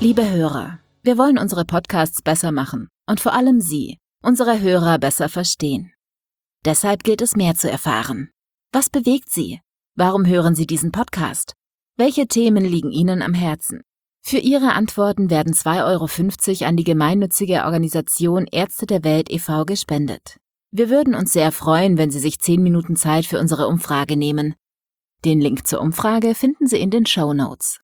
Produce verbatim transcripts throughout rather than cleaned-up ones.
Liebe Hörer, wir wollen unsere Podcasts besser machen und vor allem Sie, unsere Hörer, besser verstehen. Deshalb gilt es, mehr zu erfahren. Was bewegt Sie? Warum hören Sie diesen Podcast? Welche Themen liegen Ihnen am Herzen? Für Ihre Antworten werden zwei Euro fünfzig an die gemeinnützige Organisation Ärzte der Welt e V gespendet. Wir würden uns sehr freuen, wenn Sie sich zehn Minuten Zeit für unsere Umfrage nehmen. Den Link zur Umfrage finden Sie in den Shownotes.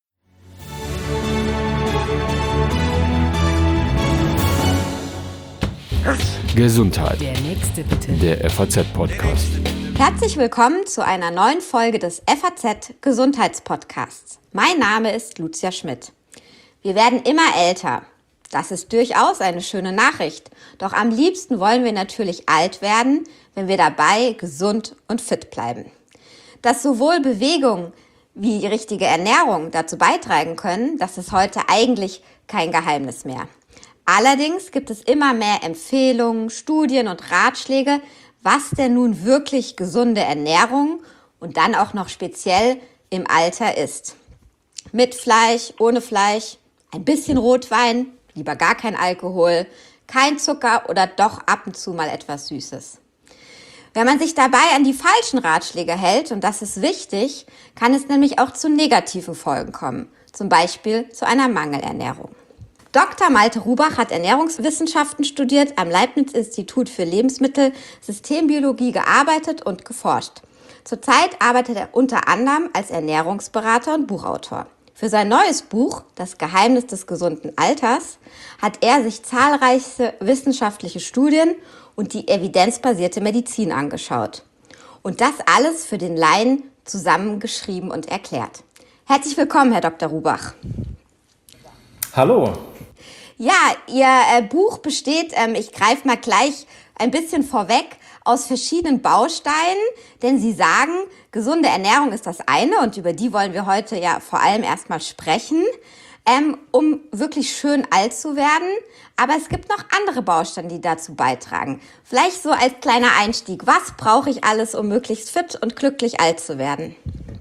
Gesundheit. Der nächste bitte. Der F A Z-Podcast. Herzlich willkommen zu einer neuen Folge des F A Z-Gesundheitspodcasts. Mein Name ist Lucia Schmidt. Wir werden immer älter. Das ist durchaus eine schöne Nachricht. Doch am liebsten wollen wir natürlich alt werden, wenn wir dabei gesund und fit bleiben. Dass sowohl Bewegung wie die richtige Ernährung dazu beitragen können, das ist heute eigentlich kein Geheimnis mehr. Allerdings gibt es immer mehr Empfehlungen, Studien und Ratschläge, was denn nun wirklich gesunde Ernährung und dann auch noch speziell im Alter ist. Mit Fleisch, ohne Fleisch, ein bisschen Rotwein, lieber gar kein Alkohol, kein Zucker oder doch ab und zu mal etwas Süßes. Wenn man sich dabei an die falschen Ratschläge hält, und das ist wichtig, kann es nämlich auch zu negativen Folgen kommen, zum Beispiel zu einer Mangelernährung. Doktor Malte Rubach hat Ernährungswissenschaften studiert, am Leibniz-Institut für Lebensmittelsystembiologie gearbeitet und geforscht. Zurzeit arbeitet er unter anderem als Ernährungsberater und Buchautor. Für sein neues Buch, Das Geheimnis des gesunden Alters, hat er sich zahlreiche wissenschaftliche Studien und die evidenzbasierte Medizin angeschaut. Und das alles für den Laien zusammengeschrieben und erklärt. Herzlich willkommen, Herr Doktor Rubach. Hallo. Ja, Ihr äh, Buch besteht, ähm, ich greife mal gleich ein bisschen vorweg, aus verschiedenen Bausteinen, denn Sie sagen, gesunde Ernährung ist das eine und über die wollen wir heute ja vor allem erstmal sprechen, ähm, um wirklich schön alt zu werden. Aber es gibt noch andere Bausteine, die dazu beitragen. Vielleicht so als kleiner Einstieg, was brauche ich alles, um möglichst fit und glücklich alt zu werden?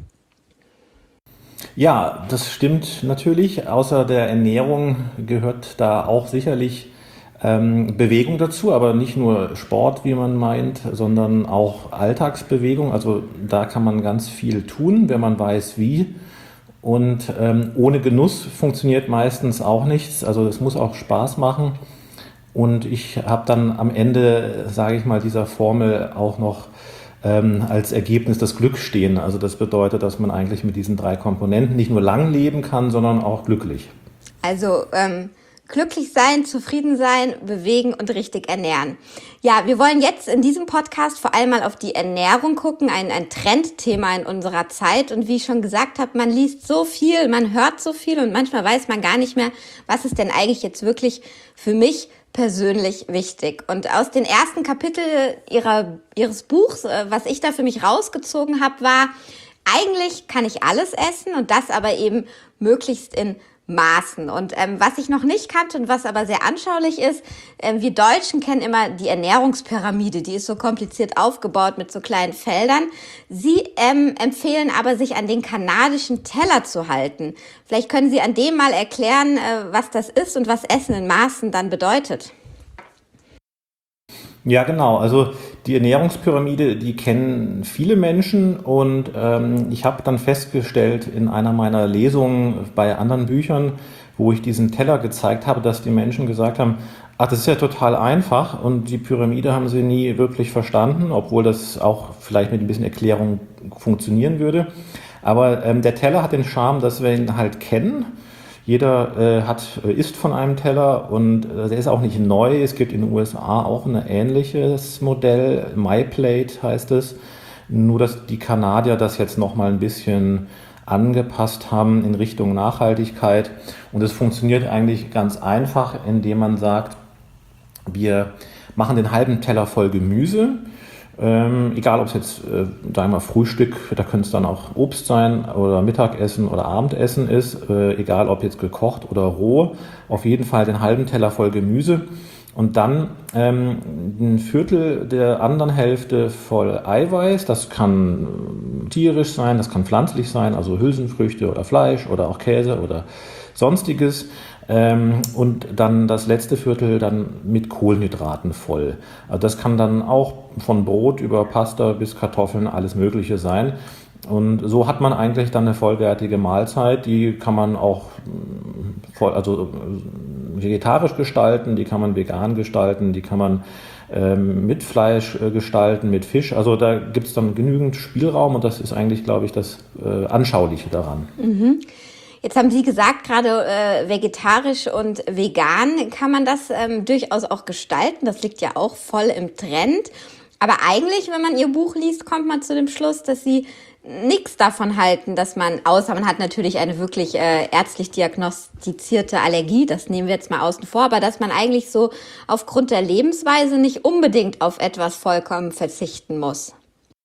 Ja, das stimmt natürlich. Außer der Ernährung gehört da auch sicherlich ähm, Bewegung dazu, aber nicht nur Sport, wie man meint, sondern auch Alltagsbewegung. Also da kann man ganz viel tun, wenn man weiß wie. Und ähm, ohne Genuss funktioniert meistens auch nichts. Also es muss auch Spaß machen. Und ich habe dann am Ende, sage ich mal, dieser Formel auch noch ähm, als Ergebnis das Glück stehen. Also das bedeutet, dass man eigentlich mit diesen drei Komponenten nicht nur lang leben kann, sondern auch glücklich. Also ähm, glücklich sein, zufrieden sein, bewegen und richtig ernähren. Ja, wir wollen jetzt in diesem Podcast vor allem mal auf die Ernährung gucken, ein, ein Trendthema in unserer Zeit. Und wie ich schon gesagt habe, man liest so viel, man hört so viel und manchmal weiß man gar nicht mehr, was ist denn eigentlich jetzt wirklich für mich persönlich wichtig. Und aus den ersten Kapiteln ihrer, ihres Buchs, was ich da für mich rausgezogen habe, war, eigentlich kann ich alles essen und das aber eben möglichst in Maßen. Und ähm, was ich noch nicht kannte und was aber sehr anschaulich ist, äh, wir Deutschen kennen immer die Ernährungspyramide, die ist so kompliziert aufgebaut mit so kleinen Feldern. Sie ähm, empfehlen aber, sich an den kanadischen Teller zu halten. Vielleicht können Sie an dem mal erklären, äh, was das ist und was Essen in Maßen dann bedeutet. Ja, genau. Also die Ernährungspyramide, die kennen viele Menschen und ähm, ich habe dann festgestellt in einer meiner Lesungen bei anderen Büchern, wo ich diesen Teller gezeigt habe, dass die Menschen gesagt haben, ach, das ist ja total einfach und die Pyramide haben sie nie wirklich verstanden, obwohl das auch vielleicht mit ein bisschen Erklärung funktionieren würde. Aber ähm, der Teller hat den Charme, dass wir ihn halt kennen. Jeder äh, hat, isst von einem Teller und äh, der ist auch nicht neu. Es gibt in den U S A auch ein ähnliches Modell, MyPlate heißt es. Nur, dass die Kanadier das jetzt nochmal ein bisschen angepasst haben in Richtung Nachhaltigkeit. Und es funktioniert eigentlich ganz einfach, indem man sagt, wir machen den halben Teller voll Gemüse. Ähm, egal, ob es jetzt, äh, sagen wir mal, Frühstück, da könnte es dann auch Obst sein oder Mittagessen oder Abendessen ist, äh, egal ob jetzt gekocht oder roh, auf jeden Fall den halben Teller voll Gemüse Und dann ähm, ein Viertel der anderen Hälfte voll Eiweiß. Das kann tierisch sein, das kann pflanzlich sein, also Hülsenfrüchte oder Fleisch oder auch Käse oder sonstiges. Ähm, und dann das letzte Viertel dann mit Kohlenhydraten voll. Also das kann dann auch von Brot über Pasta bis Kartoffeln alles Mögliche sein. Und so hat man eigentlich dann eine vollwertige Mahlzeit, die kann man auch voll, also vegetarisch gestalten, die kann man vegan gestalten, die kann man ähm, mit Fleisch äh, gestalten, mit Fisch. Also da gibt es dann genügend Spielraum und das ist eigentlich, glaube ich, das äh, Anschauliche daran. Mhm. Jetzt haben Sie gesagt, gerade äh, vegetarisch und vegan kann man das ähm, durchaus auch gestalten. Das liegt ja auch voll im Trend. Aber eigentlich, wenn man Ihr Buch liest, kommt man zu dem Schluss, dass Sie nichts davon halten, dass man, außer man hat natürlich eine wirklich äh, ärztlich diagnostizierte Allergie, das nehmen wir jetzt mal außen vor, aber dass man eigentlich so aufgrund der Lebensweise nicht unbedingt auf etwas vollkommen verzichten muss.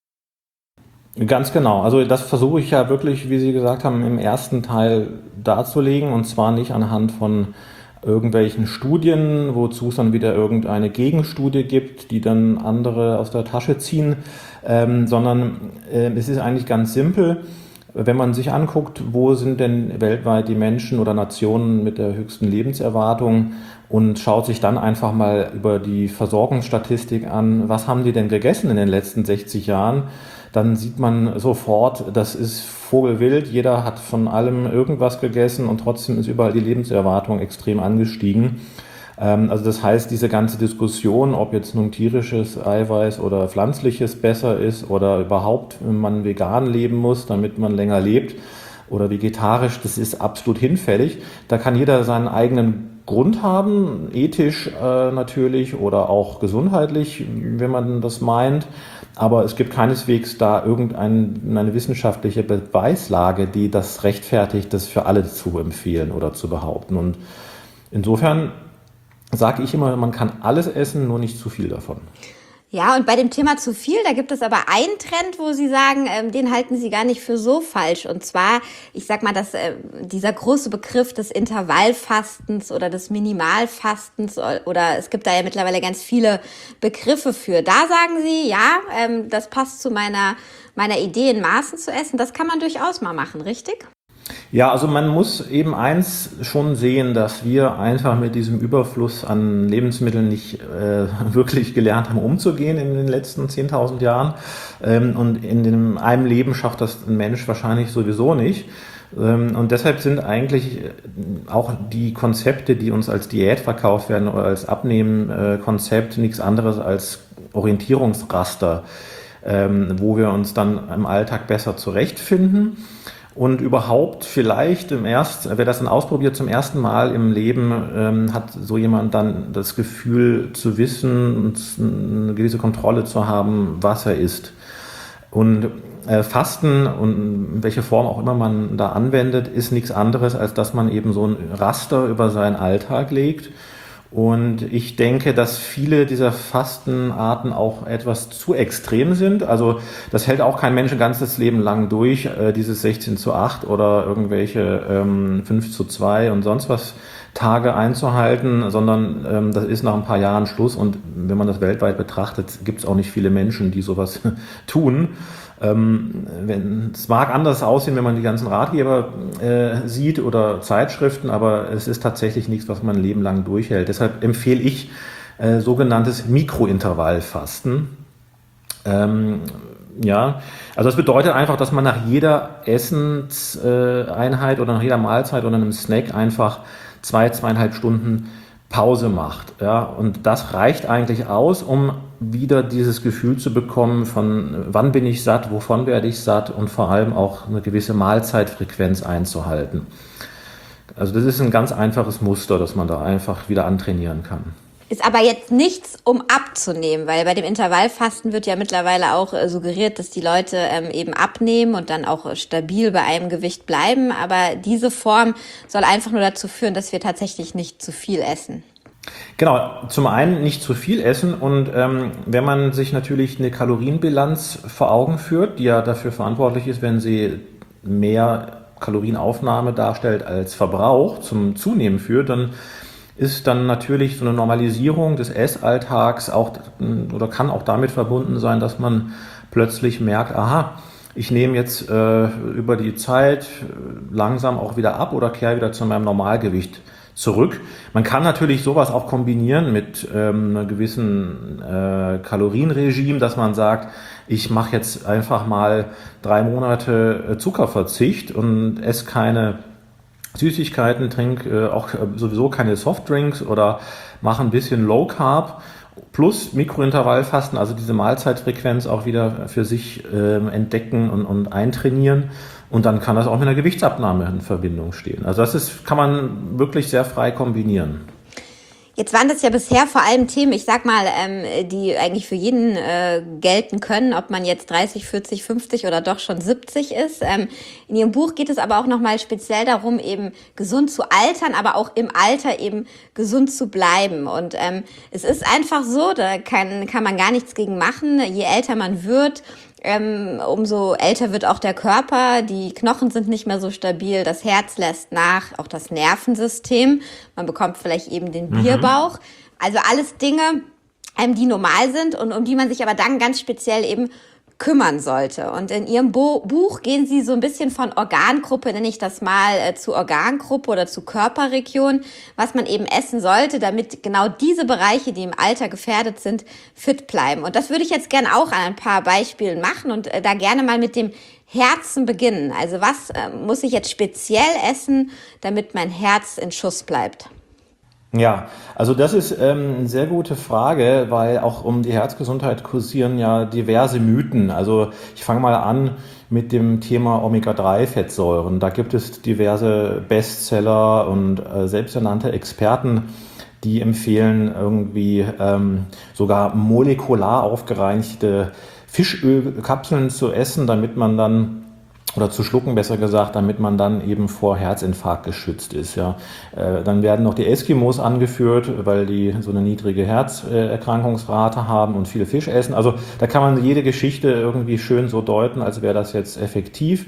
Ganz genau. Also das versuche ich ja wirklich, wie Sie gesagt haben, im ersten Teil darzulegen und zwar nicht anhand von irgendwelchen Studien, wozu es dann wieder irgendeine Gegenstudie gibt, die dann andere aus der Tasche ziehen, ähm, sondern äh, es ist eigentlich ganz simpel. Wenn man sich anguckt, wo sind denn weltweit die Menschen oder Nationen mit der höchsten Lebenserwartung und schaut sich dann einfach mal über die Versorgungsstatistik an, was haben die denn gegessen in den letzten sechzig Jahren, dann sieht man sofort, das ist vogelwild, jeder hat von allem irgendwas gegessen und trotzdem ist überall die Lebenserwartung extrem angestiegen. Also das heißt, diese ganze Diskussion, ob jetzt nun tierisches Eiweiß oder pflanzliches besser ist oder überhaupt man vegan leben muss, damit man länger lebt oder vegetarisch, das ist absolut hinfällig. Da kann jeder seinen eigenen Grund haben, ethisch äh, natürlich oder auch gesundheitlich, wenn man das meint. Aber es gibt keineswegs da irgendeine wissenschaftliche Beweislage, die das rechtfertigt, das für alle zu empfehlen oder zu behaupten. Und insofern sage ich immer, man kann alles essen, nur nicht zu viel davon. Ja, und bei dem Thema zu viel, da gibt es aber einen Trend, wo Sie sagen, ähm, den halten Sie gar nicht für so falsch. Und zwar, ich sag mal, dass äh, dieser große Begriff des Intervallfastens oder des Minimalfastens oder es gibt da ja mittlerweile ganz viele Begriffe für. Da sagen Sie, ja, ähm, das passt zu meiner, meiner Idee, in Maßen zu essen. Das kann man durchaus mal machen, richtig? Ja, also man muss eben eins schon sehen, dass wir einfach mit diesem Überfluss an Lebensmitteln nicht äh, wirklich gelernt haben, umzugehen in den letzten zehntausend Jahren. Ähm, und in dem, einem Leben schafft das ein Mensch wahrscheinlich sowieso nicht. Ähm, und deshalb sind eigentlich auch die Konzepte, die uns als Diät verkauft werden oder als Abnehmen-Konzept, nichts anderes als Orientierungsraster, ähm, wo wir uns dann im Alltag besser zurechtfinden. Und überhaupt vielleicht im ersten, wer das dann ausprobiert zum ersten Mal im Leben, ähm, hat so jemand dann das Gefühl zu wissen und eine gewisse Kontrolle zu haben, was er isst. Und äh, Fasten und welche Form auch immer man da anwendet, ist nichts anderes, als dass man eben so ein Raster über seinen Alltag legt. Und ich denke, dass viele dieser Fastenarten auch etwas zu extrem sind. Also das hält auch kein Mensch ein ganzes Leben lang durch, äh, dieses sechzehn zu acht oder irgendwelche ähm, fünf zu zwei und sonst was Tage einzuhalten, sondern ähm, das ist nach ein paar Jahren Schluss. Und wenn man das weltweit betrachtet, gibt es auch nicht viele Menschen, die sowas tun. Ähm, wenn, es mag anders aussehen, wenn man die ganzen Ratgeber äh, sieht oder Zeitschriften, aber es ist tatsächlich nichts, was man ein Leben lang durchhält. Deshalb empfehle ich äh, sogenanntes Mikrointervallfasten. Ähm, ja, also das bedeutet einfach, dass man nach jeder Essenseinheit oder nach jeder Mahlzeit oder einem Snack einfach zwei, zweieinhalb Stunden Pause macht. Ja, und das reicht eigentlich aus, um wieder dieses Gefühl zu bekommen von wann bin ich satt, wovon werde ich satt und vor allem auch eine gewisse Mahlzeitfrequenz einzuhalten. Also das ist ein ganz einfaches Muster, das man da einfach wieder antrainieren kann. Ist aber jetzt nichts, um abzunehmen, weil bei dem Intervallfasten wird ja mittlerweile auch äh, suggeriert, dass die Leute ähm, eben abnehmen und dann auch äh, stabil bei einem Gewicht bleiben. Aber diese Form soll einfach nur dazu führen, dass wir tatsächlich nicht zu viel essen. Genau, zum einen nicht zu viel essen und ähm, wenn man sich natürlich eine Kalorienbilanz vor Augen führt, die ja dafür verantwortlich ist, wenn sie mehr Kalorienaufnahme darstellt als Verbrauch zum Zunehmen führt, dann ist dann natürlich so eine Normalisierung des Essalltags auch oder kann auch damit verbunden sein, dass man plötzlich merkt, aha, ich nehme jetzt äh, über die Zeit langsam auch wieder ab oder kehre wieder zu meinem Normalgewicht zurück. Man kann natürlich sowas auch kombinieren mit ähm, einem gewissen äh, Kalorienregime, dass man sagt, ich mache jetzt einfach mal drei Monate Zuckerverzicht und esse keine Süßigkeiten, trinke äh, auch sowieso keine Softdrinks oder mache ein bisschen Low Carb plus Mikrointervallfasten, also diese Mahlzeitfrequenz auch wieder für sich äh, entdecken und, und eintrainieren. Und dann kann das auch mit einer Gewichtsabnahme in Verbindung stehen. Also das ist, kann man wirklich sehr frei kombinieren. Jetzt waren das ja bisher vor allem Themen, ich sag mal, ähm, die eigentlich für jeden äh, gelten können, ob man jetzt dreißig, vierzig, fünfzig oder doch schon siebzig ist. Ähm, in Ihrem Buch geht es aber auch nochmal speziell darum, eben gesund zu altern, aber auch im Alter eben gesund zu bleiben. Und ähm, es ist einfach so, da kann, kann man gar nichts gegen machen. Je älter man wird, Ähm, umso älter wird auch der Körper, die Knochen sind nicht mehr so stabil, das Herz lässt nach, auch das Nervensystem, man bekommt vielleicht eben den Bierbauch. Also alles Dinge, ähm, die normal sind und um die man sich aber dann ganz speziell eben kümmern sollte. Und in Ihrem Bo- Buch gehen Sie so ein bisschen von Organgruppe, nenne ich das mal, äh, zu Organgruppe oder zu Körperregion, was man eben essen sollte, damit genau diese Bereiche, die im Alter gefährdet sind, fit bleiben. Und das würde ich jetzt gerne auch an ein paar Beispielen machen und äh, da gerne mal mit dem Herzen beginnen. Also was äh, muss ich jetzt speziell essen, damit mein Herz in Schuss bleibt? Ja, also das ist ähm, eine sehr gute Frage, weil auch um die Herzgesundheit kursieren ja diverse Mythen. Also ich fange mal an mit dem Thema Omega drei Fettsäuren. Da gibt es diverse Bestseller und äh, selbsternannte Experten, die empfehlen irgendwie ähm, sogar molekular aufgereinigte Fischölkapseln zu essen, damit man dann oder zu schlucken, besser gesagt, damit man dann eben vor Herzinfarkt geschützt ist. Ja. Äh, dann werden noch die Eskimos angeführt, weil die so eine niedrige Herzerkrankungsrate haben und viel Fisch essen. Also da kann man jede Geschichte irgendwie schön so deuten, als wäre das jetzt effektiv.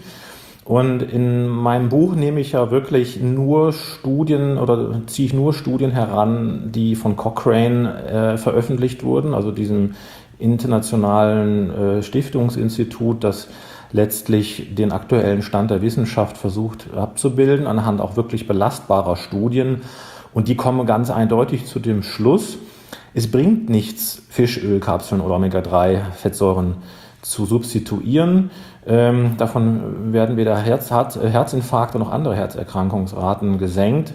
Und in meinem Buch nehme ich ja wirklich nur Studien oder ziehe ich nur Studien heran, die von Cochrane äh, veröffentlicht wurden, also diesem internationalen äh, Stiftungsinstitut, das letztlich den aktuellen Stand der Wissenschaft versucht abzubilden, anhand auch wirklich belastbarer Studien. Und die kommen ganz eindeutig zu dem Schluss, es bringt nichts, Fischölkapseln oder Omega drei Fettsäuren zu substituieren. Ähm, davon werden weder Herz, Herzinfarkte noch andere Herzerkrankungsraten gesenkt.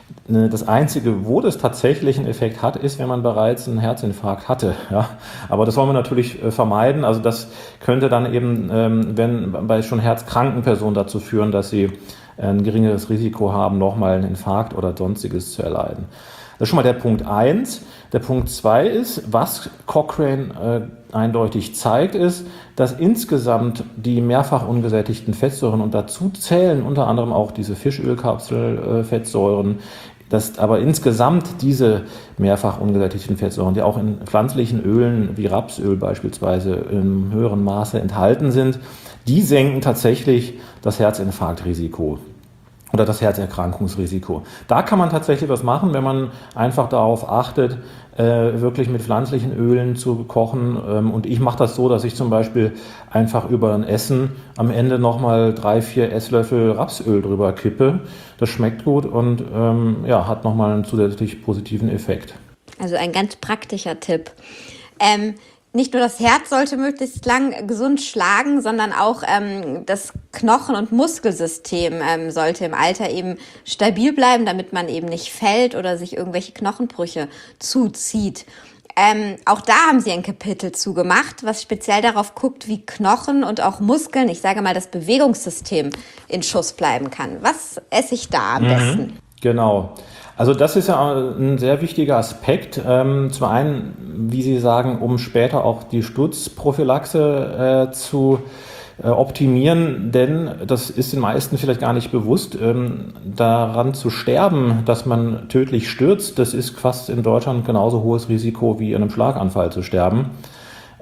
Das Einzige, wo das tatsächlich einen Effekt hat, ist, wenn man bereits einen Herzinfarkt hatte. Ja. Aber das wollen wir natürlich vermeiden. Also das könnte dann eben, wenn bei schon herzkranken Personen dazu führen, dass sie ein geringeres Risiko haben, nochmal einen Infarkt oder sonstiges zu erleiden. Das ist schon mal der Punkt eins. Der Punkt zwei ist, was Cochrane äh, eindeutig zeigt, ist, dass insgesamt die mehrfach ungesättigten Fettsäuren, und dazu zählen unter anderem auch diese Fischölkapselfettsäuren, äh, dass aber insgesamt diese mehrfach ungesättigten Fettsäuren, die auch in pflanzlichen Ölen wie Rapsöl beispielsweise im höheren Maße enthalten sind, die senken tatsächlich das Herzinfarktrisiko oder das Herzerkrankungsrisiko. Da kann man tatsächlich was machen, wenn man einfach darauf achtet, äh, wirklich mit pflanzlichen Ölen zu kochen. Ähm, und ich mache das so, dass ich zum Beispiel einfach über ein Essen am Ende nochmal drei, vier Esslöffel Rapsöl drüber kippe. Das schmeckt gut und ähm, ja, hat nochmal einen zusätzlich positiven Effekt. Also ein ganz praktischer Tipp. Ähm, Nicht nur das Herz sollte möglichst lang gesund schlagen, sondern auch ähm, das Knochen- und Muskelsystem ähm, sollte im Alter eben stabil bleiben, damit man eben nicht fällt oder sich irgendwelche Knochenbrüche zuzieht. Ähm, auch da haben Sie ein Kapitel zugemacht, was speziell darauf guckt, wie Knochen und auch Muskeln, ich sage mal das Bewegungssystem, in Schuss bleiben kann. Was esse ich da am mhm. besten? Genau. Also das ist ja ein sehr wichtiger Aspekt. Ähm, zum einen, wie Sie sagen, um später auch die Sturzprophylaxe äh, zu äh, optimieren, denn das ist den meisten vielleicht gar nicht bewusst, ähm, daran zu sterben, dass man tödlich stürzt, das ist fast in Deutschland genauso hohes Risiko wie in einem Schlaganfall zu sterben.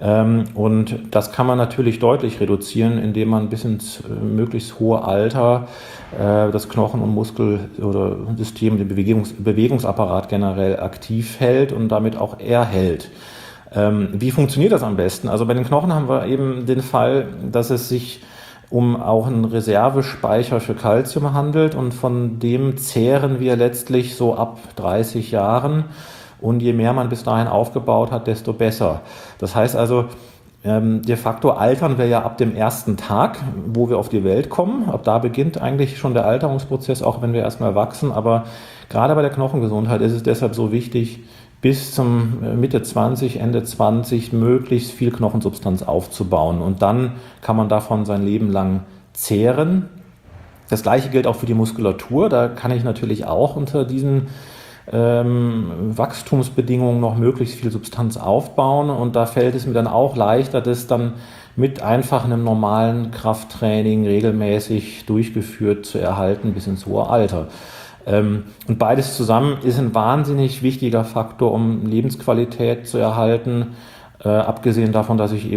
Und das kann man natürlich deutlich reduzieren, indem man bis ins möglichst hohe Alter das Knochen- und Muskel- oder System, den Bewegungs- Bewegungsapparat generell aktiv hält und damit auch erhält. Wie funktioniert das am besten? Also bei den Knochen haben wir eben den Fall, dass es sich um auch einen Reservespeicher für Calcium handelt und von dem zehren wir letztlich so ab dreißig Jahren. Und je mehr man bis dahin aufgebaut hat, desto besser. Das heißt also, ähm, de facto altern wir ja ab dem ersten Tag, wo wir auf die Welt kommen. Ab da beginnt eigentlich schon der Alterungsprozess, auch wenn wir erstmal wachsen. Aber gerade bei der Knochengesundheit ist es deshalb so wichtig, bis zum Mitte zwanzig, Ende zwanzig möglichst viel Knochensubstanz aufzubauen. Und dann kann man davon sein Leben lang zehren. Das Gleiche gilt auch für die Muskulatur. Da kann ich natürlich auch unter diesen Ähm, Wachstumsbedingungen noch möglichst viel Substanz aufbauen und da fällt es mir dann auch leichter, das dann mit einfach einem normalen Krafttraining regelmäßig durchgeführt zu erhalten bis ins hohe Alter. Ähm, und beides zusammen ist ein wahnsinnig wichtiger Faktor, um Lebensqualität zu erhalten, äh, abgesehen davon, dass ich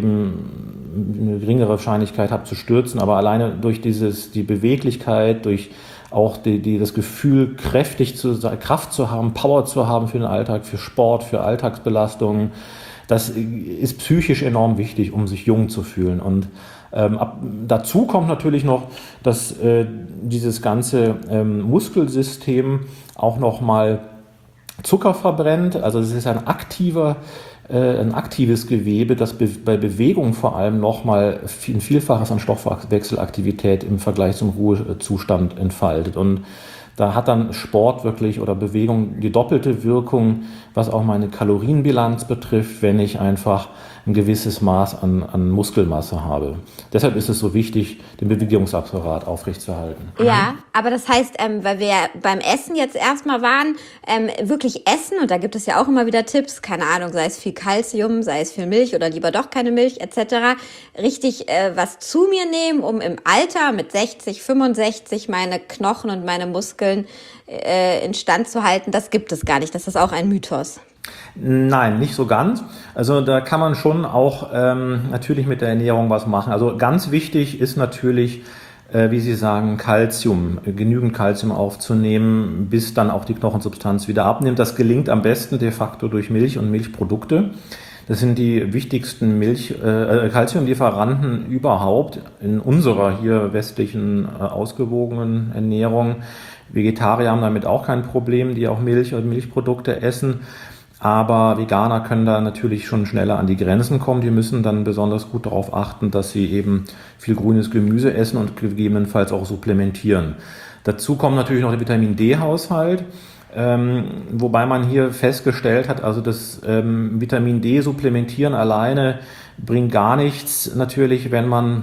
eben eine geringere Wahrscheinlichkeit habe zu stürzen, aber alleine durch dieses, die Beweglichkeit, durch auch die, die, das Gefühl, kräftig zu sein, Kraft zu haben, Power zu haben für den Alltag, für Sport, für Alltagsbelastungen, das ist psychisch enorm wichtig, um sich jung zu fühlen. Und ähm, ab, dazu kommt natürlich noch, dass äh, dieses ganze ähm, Muskelsystem auch nochmal Zucker verbrennt. Also es ist ein aktiver ein aktives Gewebe, das be- bei Bewegung vor allem nochmal ein Vielfaches an Stoffwechselaktivität im Vergleich zum Ruhezustand entfaltet. Und da hat dann Sport wirklich oder Bewegung die doppelte Wirkung, was auch meine Kalorienbilanz betrifft, wenn ich einfach ein gewisses Maß an, an Muskelmasse habe. Deshalb ist es so wichtig, den Bewegungsapparat aufrechtzuerhalten. Ja, aber das heißt, ähm, weil wir beim Essen jetzt erstmal waren, ähm, wirklich essen, und da gibt es ja auch immer wieder Tipps, keine Ahnung, sei es viel Kalzium, sei es viel Milch oder lieber doch keine Milch et cetera, richtig äh, was zu mir nehmen, um im Alter mit sechzig, fünfundsechzig meine Knochen und meine Muskeln äh, instand zu halten, das gibt es gar nicht. Das ist auch ein Mythos. Nein, nicht so ganz. Also da kann man schon auch ähm, natürlich mit der Ernährung was machen. Also ganz wichtig ist natürlich, äh, wie Sie sagen, Calcium, genügend Calcium aufzunehmen, bis dann auch die Knochensubstanz wieder abnimmt. Das gelingt am besten de facto durch Milch und Milchprodukte. Das sind die wichtigsten Milch, äh, Calciumlieferanten überhaupt in unserer hier westlichen äh, ausgewogenen Ernährung. Vegetarier haben damit auch kein Problem, die auch Milch und Milchprodukte essen. Aber Veganer können da natürlich schon schneller an die Grenzen kommen. Die müssen dann besonders gut darauf achten, dass sie eben viel grünes Gemüse essen und gegebenenfalls auch supplementieren. Dazu kommt natürlich noch der Vitamin-D-Haushalt, ähm, wobei man hier festgestellt hat, also das ähm, Vitamin D supplementieren alleine bringt gar nichts natürlich, wenn man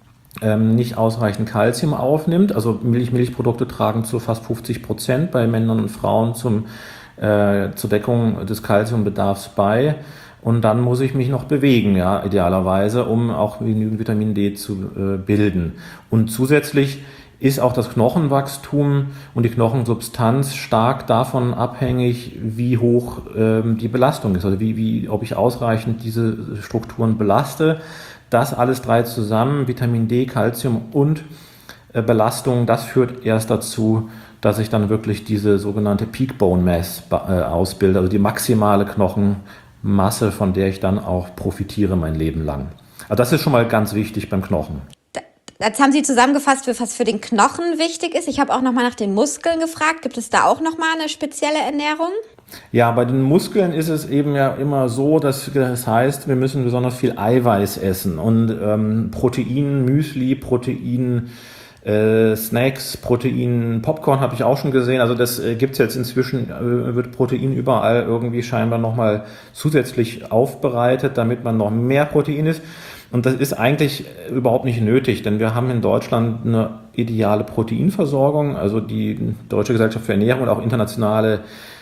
ähm, nicht ausreichend Kalzium aufnimmt. Also Milch, Milchprodukte tragen zu fast fünfzig Prozent bei Männern und Frauen zum Äh, zur Deckung des Kalziumbedarfs bei. Und dann muss ich mich noch bewegen, ja, idealerweise, um auch genügend Vitamin D zu äh, bilden. Und zusätzlich ist auch das Knochenwachstum und die Knochensubstanz stark davon abhängig, wie hoch ähm, die Belastung ist, also wie, wie, ob ich ausreichend diese Strukturen belaste. Das alles drei zusammen, Vitamin D, Kalzium und äh, Belastung, das führt erst dazu, dass ich dann wirklich diese sogenannte Peak Bone Mass äh, ausbilde, also die maximale Knochenmasse, von der ich dann auch profitiere mein Leben lang. Also das ist schon mal ganz wichtig beim Knochen. Jetzt haben Sie zusammengefasst, was für den Knochen wichtig ist. Ich habe auch nochmal nach den Muskeln gefragt. Gibt es da auch nochmal eine spezielle Ernährung? Ja, bei den Muskeln ist es eben ja immer so, dass das heißt, wir müssen besonders viel Eiweiß essen und ähm, Protein, Müsli, Protein, Äh, Snacks, Protein, Popcorn habe ich auch schon gesehen. Also das äh, gibt es jetzt inzwischen, äh, wird Protein überall irgendwie scheinbar nochmal zusätzlich aufbereitet, damit man noch mehr Protein isst. Und das ist eigentlich überhaupt nicht nötig, denn wir haben in Deutschland eine ideale Proteinversorgung. Also die Deutsche Gesellschaft für Ernährung und auch internationale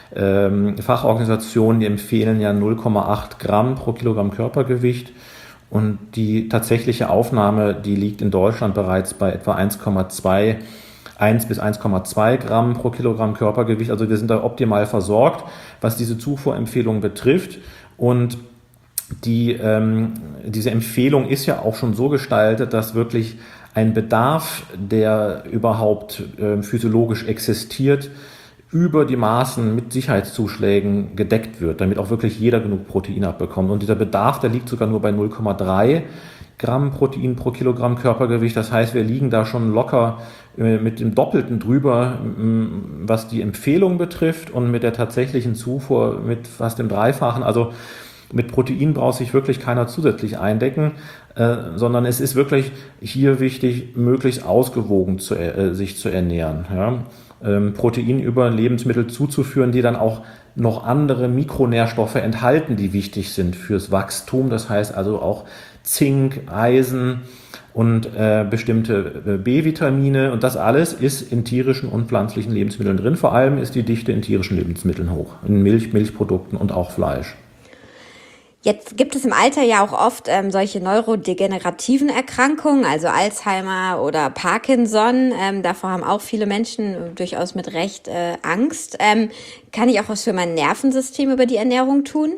ähm, Fachorganisationen, die empfehlen ja null Komma acht Gramm pro Kilogramm Körpergewicht. Und die tatsächliche Aufnahme, die liegt in Deutschland bereits bei etwa eins Komma zwei, eins bis eins Komma zwei Gramm pro Kilogramm Körpergewicht. Also wir sind da optimal versorgt, was diese Zufuhrempfehlung betrifft. Und die, ähm, diese Empfehlung ist ja auch schon so gestaltet, dass wirklich ein Bedarf, der überhaupt äh, physiologisch existiert, über die Maßen mit Sicherheitszuschlägen gedeckt wird, damit auch wirklich jeder genug Protein abbekommt. Und dieser Bedarf, der liegt sogar nur bei null Komma drei Gramm Protein pro Kilogramm Körpergewicht. Das heißt, wir liegen da schon locker äh, mit dem Doppelten drüber, m, was die Empfehlung betrifft, und mit der tatsächlichen Zufuhr mit fast dem Dreifachen. Also mit Protein braucht sich wirklich keiner zusätzlich eindecken, äh, sondern es ist wirklich hier wichtig, möglichst ausgewogen zu, äh, sich zu ernähren. Ja? Ähm, Protein über Lebensmittel zuzuführen, die dann auch noch andere Mikronährstoffe enthalten, die wichtig sind fürs Wachstum. Das heißt also auch Zink, Eisen und äh, bestimmte äh, B-Vitamine. Und das alles ist in tierischen und pflanzlichen Lebensmitteln drin. Vor allem ist die Dichte in tierischen Lebensmitteln hoch, in Milch, Milchprodukten und auch Fleisch. Jetzt gibt es im Alter ja auch oft ähm, solche neurodegenerativen Erkrankungen, also Alzheimer oder Parkinson. Ähm, davor haben auch viele Menschen durchaus mit Recht äh, Angst. Ähm, kann ich auch was für mein Nervensystem über die Ernährung tun?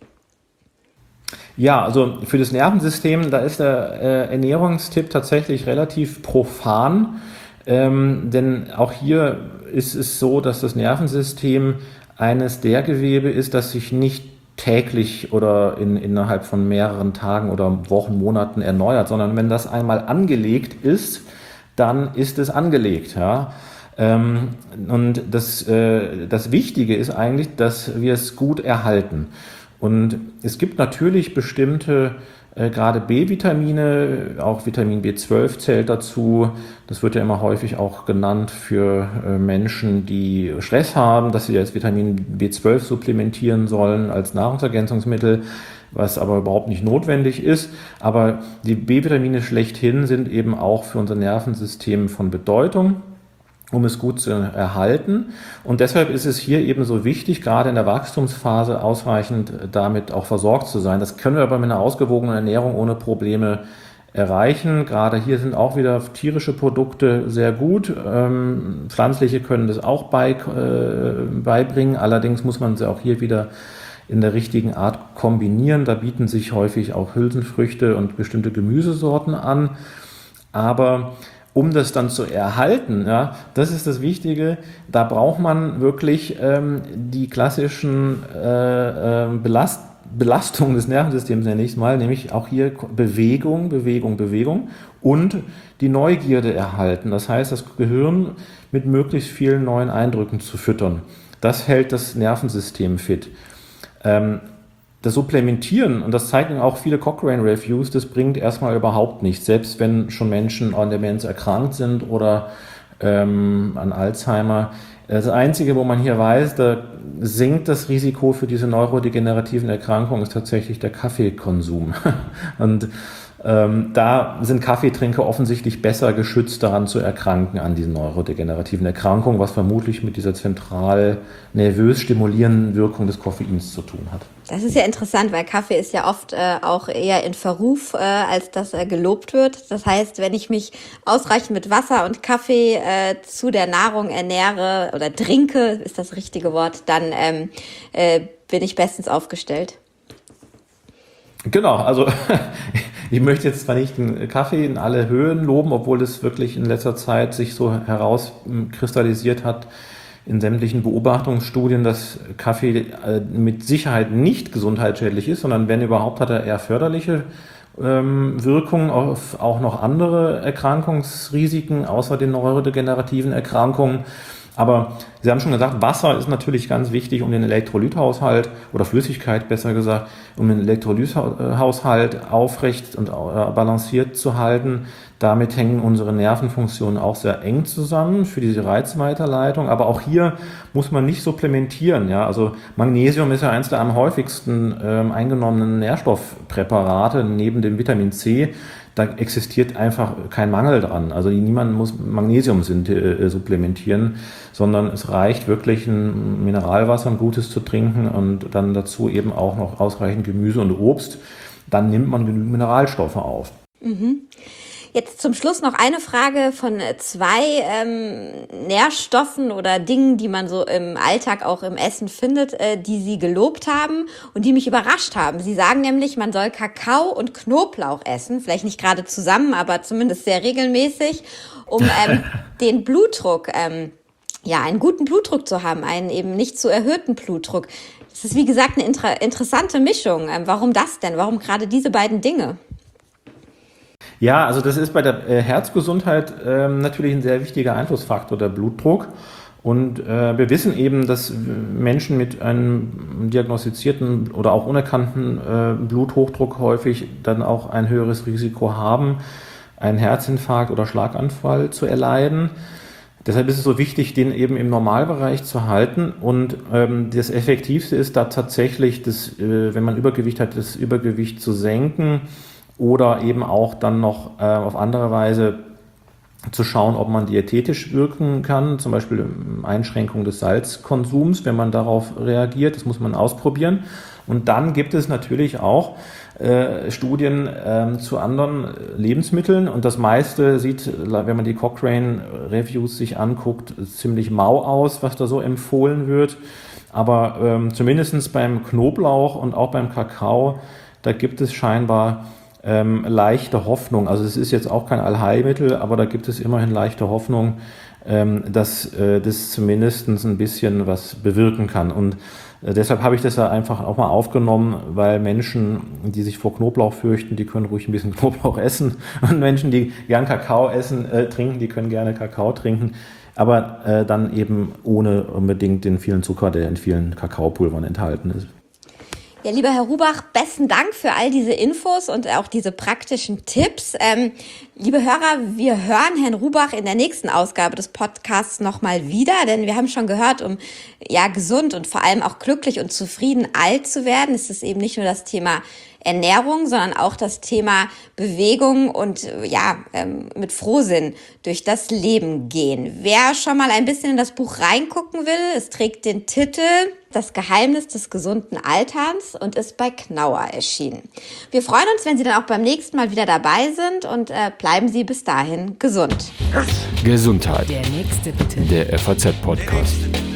Ja, also für das Nervensystem, da ist der äh, Ernährungstipp tatsächlich relativ profan, ähm, denn auch hier ist es so, dass das Nervensystem eines der Gewebe ist, das sich nicht täglich oder in, innerhalb von mehreren Tagen oder Wochen, Monaten erneuert, sondern wenn das einmal angelegt ist, dann ist es angelegt. Ja? Ähm, und das, äh, das Wichtige ist eigentlich, dass wir es gut erhalten. Und es gibt natürlich bestimmte, äh, gerade B-Vitamine, auch Vitamin B zwölf zählt dazu. Das wird ja immer häufig auch genannt für äh, Menschen, die Stress haben, dass sie jetzt Vitamin B zwölf supplementieren sollen als Nahrungsergänzungsmittel, was aber überhaupt nicht notwendig ist. Aber die B-Vitamine schlechthin sind eben auch für unser Nervensystem von Bedeutung, um es gut zu erhalten. Und deshalb ist es hier eben so wichtig, gerade in der Wachstumsphase ausreichend damit auch versorgt zu sein. Das können wir aber mit einer ausgewogenen Ernährung ohne Probleme erreichen. Gerade hier sind auch wieder tierische Produkte sehr gut. Ähm, pflanzliche können das auch bei, äh, beibringen. Allerdings muss man sie auch hier wieder in der richtigen Art kombinieren. Da bieten sich häufig auch Hülsenfrüchte und bestimmte Gemüsesorten an. Aber um das dann zu erhalten, ja, das ist das Wichtige, da braucht man wirklich ähm, die klassischen äh, äh, Belast Belastungen des Nervensystems zunächst mal, nämlich auch hier Bewegung, Bewegung, Bewegung und die Neugierde erhalten. Das heißt, das Gehirn mit möglichst vielen neuen Eindrücken zu füttern. Das hält das Nervensystem fit. Ähm, Das Supplementieren, und das zeigen auch viele Cochrane-Reviews, das bringt erstmal überhaupt nichts, selbst wenn schon Menschen an Demenz erkrankt sind oder ähm, an Alzheimer. Das Einzige, wo man hier weiß, da sinkt das Risiko für diese neurodegenerativen Erkrankungen, ist tatsächlich der Kaffeekonsum. Und ähm, da sind Kaffeetrinker offensichtlich besser geschützt, daran zu erkranken, an diesen neurodegenerativen Erkrankungen, was vermutlich mit dieser zentral nervös stimulierenden Wirkung des Koffeins zu tun hat. Das ist ja interessant, weil Kaffee ist ja oft äh, auch eher in Verruf, äh, als dass er gelobt wird. Das heißt, wenn ich mich ausreichend mit Wasser und Kaffee äh, zu der Nahrung ernähre oder trinke, ist das richtige Wort, dann ähm, äh, bin ich bestens aufgestellt. Genau, also ich möchte jetzt zwar nicht den Kaffee in alle Höhen loben, obwohl es wirklich in letzter Zeit sich so herauskristallisiert hat in sämtlichen Beobachtungsstudien, dass Kaffee mit Sicherheit nicht gesundheitsschädlich ist, sondern wenn überhaupt, hat er eher förderliche ähm, Wirkungen auf auch noch andere Erkrankungsrisiken, außer den neurodegenerativen Erkrankungen. Aber Sie haben schon gesagt, Wasser ist natürlich ganz wichtig, um den Elektrolythaushalt oder Flüssigkeit besser gesagt, um den Elektrolythaushalt aufrecht und balanciert zu halten. Damit hängen unsere Nervenfunktionen auch sehr eng zusammen für diese Reizweiterleitung. Aber auch hier muss man nicht supplementieren. Ja? Also Magnesium ist ja eines der am häufigsten ähm, eingenommenen Nährstoffpräparate neben dem Vitamin C. Da existiert einfach kein Mangel dran. Also niemand muss Magnesium äh, supplementieren, sondern es reicht wirklich, ein Mineralwasser, ein gutes zu trinken und dann dazu eben auch noch ausreichend Gemüse und Obst. Dann nimmt man genügend Mineralstoffe auf. Mhm. Jetzt zum Schluss noch eine Frage von zwei ähm, Nährstoffen oder Dingen, die man so im Alltag auch im Essen findet, äh, die Sie gelobt haben und die mich überrascht haben. Sie sagen nämlich, man soll Kakao und Knoblauch essen, vielleicht nicht gerade zusammen, aber zumindest sehr regelmäßig, um ähm, den Blutdruck, ähm, ja, einen guten Blutdruck zu haben, einen eben nicht zu erhöhten Blutdruck. Das ist, wie gesagt, eine inter- interessante Mischung. Ähm, warum das denn? Warum gerade diese beiden Dinge? Ja, also das ist bei der äh, Herzgesundheit ähm, natürlich ein sehr wichtiger Einflussfaktor, der Blutdruck. Und äh, wir wissen eben, dass Menschen mit einem diagnostizierten oder auch unerkannten äh, Bluthochdruck häufig dann auch ein höheres Risiko haben, einen Herzinfarkt oder Schlaganfall zu erleiden. Deshalb ist es so wichtig, den eben im Normalbereich zu halten. Und ähm, das Effektivste ist da tatsächlich, das, äh, wenn man Übergewicht hat, das Übergewicht zu senken. Oder eben auch dann noch äh, auf andere Weise zu schauen, ob man diätetisch wirken kann, zum Beispiel Einschränkung des Salzkonsums, wenn man darauf reagiert. Das muss man ausprobieren. Und dann gibt es natürlich auch äh, Studien äh, zu anderen Lebensmitteln. Und das meiste sieht, wenn man die Cochrane-Reviews sich anguckt, ziemlich mau aus, was da so empfohlen wird. Aber ähm, zumindest beim Knoblauch und auch beim Kakao, da gibt es scheinbar Ähm, leichte Hoffnung, also es ist jetzt auch kein Allheilmittel, aber da gibt es immerhin leichte Hoffnung, ähm, dass äh, das zumindest ein bisschen was bewirken kann. Und äh, deshalb habe ich das ja einfach auch mal aufgenommen, weil Menschen, die sich vor Knoblauch fürchten, die können ruhig ein bisschen Knoblauch essen. Und Menschen, die gern Kakao essen, äh, trinken, die können gerne Kakao trinken. Aber äh, dann eben ohne unbedingt den vielen Zucker, der in vielen Kakaopulvern enthalten ist. Ja, lieber Herr Rubach, besten Dank für all diese Infos und auch diese praktischen Tipps. Ähm, liebe Hörer, wir hören Herrn Rubach in der nächsten Ausgabe des Podcasts nochmal wieder, denn wir haben schon gehört, um ja gesund und vor allem auch glücklich und zufrieden alt zu werden, ist es eben nicht nur das Thema Ernährung, sondern auch das Thema Bewegung und ja, ähm, mit Frohsinn durch das Leben gehen. Wer schon mal ein bisschen in das Buch reingucken will, es trägt den Titel Das Geheimnis des gesunden Alterns und ist bei Knauer erschienen. Wir freuen uns, wenn Sie dann auch beim nächsten Mal wieder dabei sind und äh, bleiben Sie bis dahin gesund. Gesundheit. Der nächste bitte. Der F A Z Podcast.